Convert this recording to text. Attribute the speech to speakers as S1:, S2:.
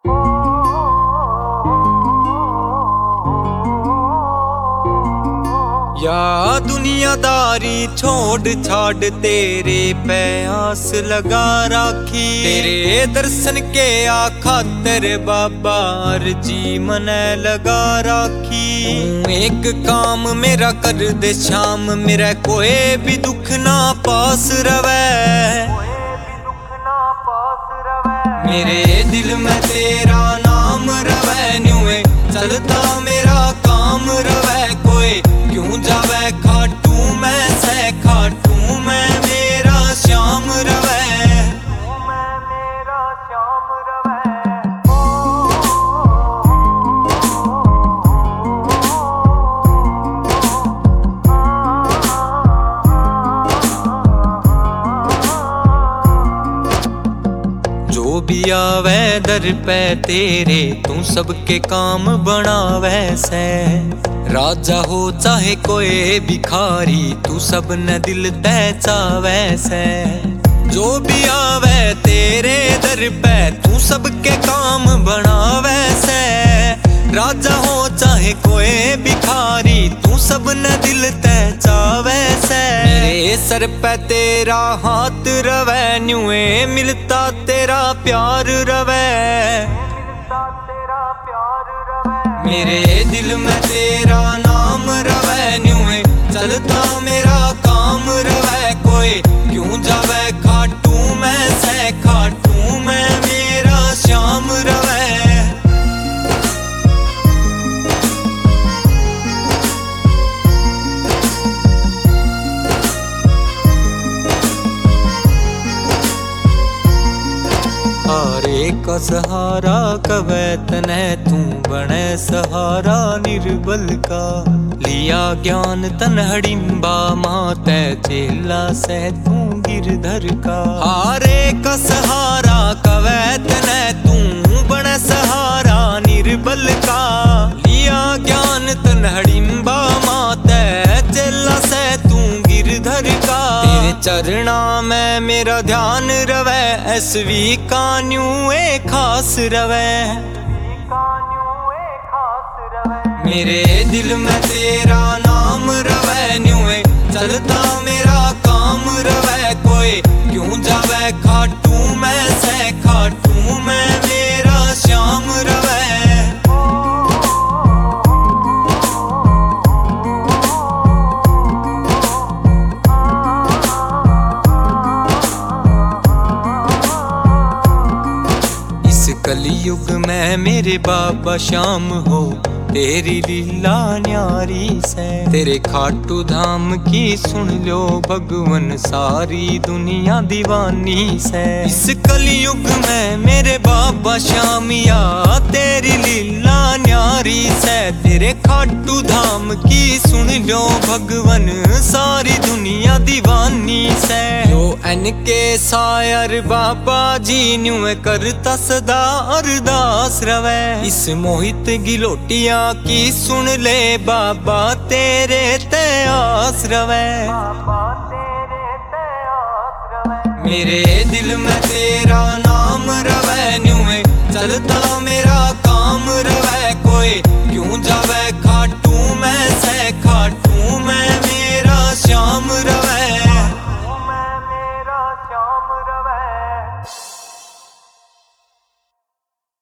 S1: या दुनियादारी छोड़ छाड़ तेरे पे आस लगा राखी। तेरे दर्शन के आ खातर बाबा अर्जी मने लगा राखी। एक काम मेरा कर दे शाम, मेरा कोई भी दुख ना पास रवे। मेरे दिल में तेरा नाम रवे, न्यूए चलता मेरा काम रवे। कोई क्यों जावे खाटू मैं से खाटू मैं मेरा श्याम रवे। जो भी आवे दर पे तेरे तू सबके काम बनावे से। राजा हो चाहे कोई भिखारी तू सब न दिल चावे से। जो भी आवे तेरे दर पे तू सबके काम बनावे से। राजा हो चाहे कोई भिखारी तू सब न दिल चावे से। मेरे सर पे तेरा हाथ रवे, न्यूए मिलता तेरा प्यार रवे। मेरे दिल में तेरा नाम रवे, न्यूए चलता मेरा काम रवे। कोई क्यों जावे खाटू मैं से खाटू मैं मेरा श्याम रवे। हारे का सहारा कवे तने तू बने सहारा निर्बल का। लिया ज्ञान तन हडिम्बा माते चेला से तू गिरधर का। हारे का सहारा कवे तने तू बने सहारा निर्बल का। लिया ज्ञान तन हडिम्बा माते चेला से तू गिरधर का। तेरे चरणा में मेरा ध्यान रवे, एसवी कान्यू ए खास रवे। मेरे दिल में तेरा नाम रवे, न्यूए चलता मेरा काम रवे। कोई क्यों जावे खाटू मैं से खाटू मैं मेरा श्याम रवे। कलयुग में मेरे बाबा श्याम हो तेरी लीला न्यारी से। तेरे खाटू धाम की सुन लो भगवन सारी दुनिया दीवानी से। इस कलयुग में मेरे बाबा श्यामिया तेरी लीला न्यारी से। तेरे खाटू धाम की सुन लो भगवन सारी दुनिया दीवानी से। जो इनके सायर बाबा जी न्यू करता सदा अरदास रवे। इस मोहित गिलोटिया की सुन ले बाबा तेरे ते आस रवे। मेरे दिल में तेरा नाम रवे, न्यूए चलता मेरा काम रवे। कोई क्यों जावे खाटू मैं से खाटू मैं मेरा श्याम रवे।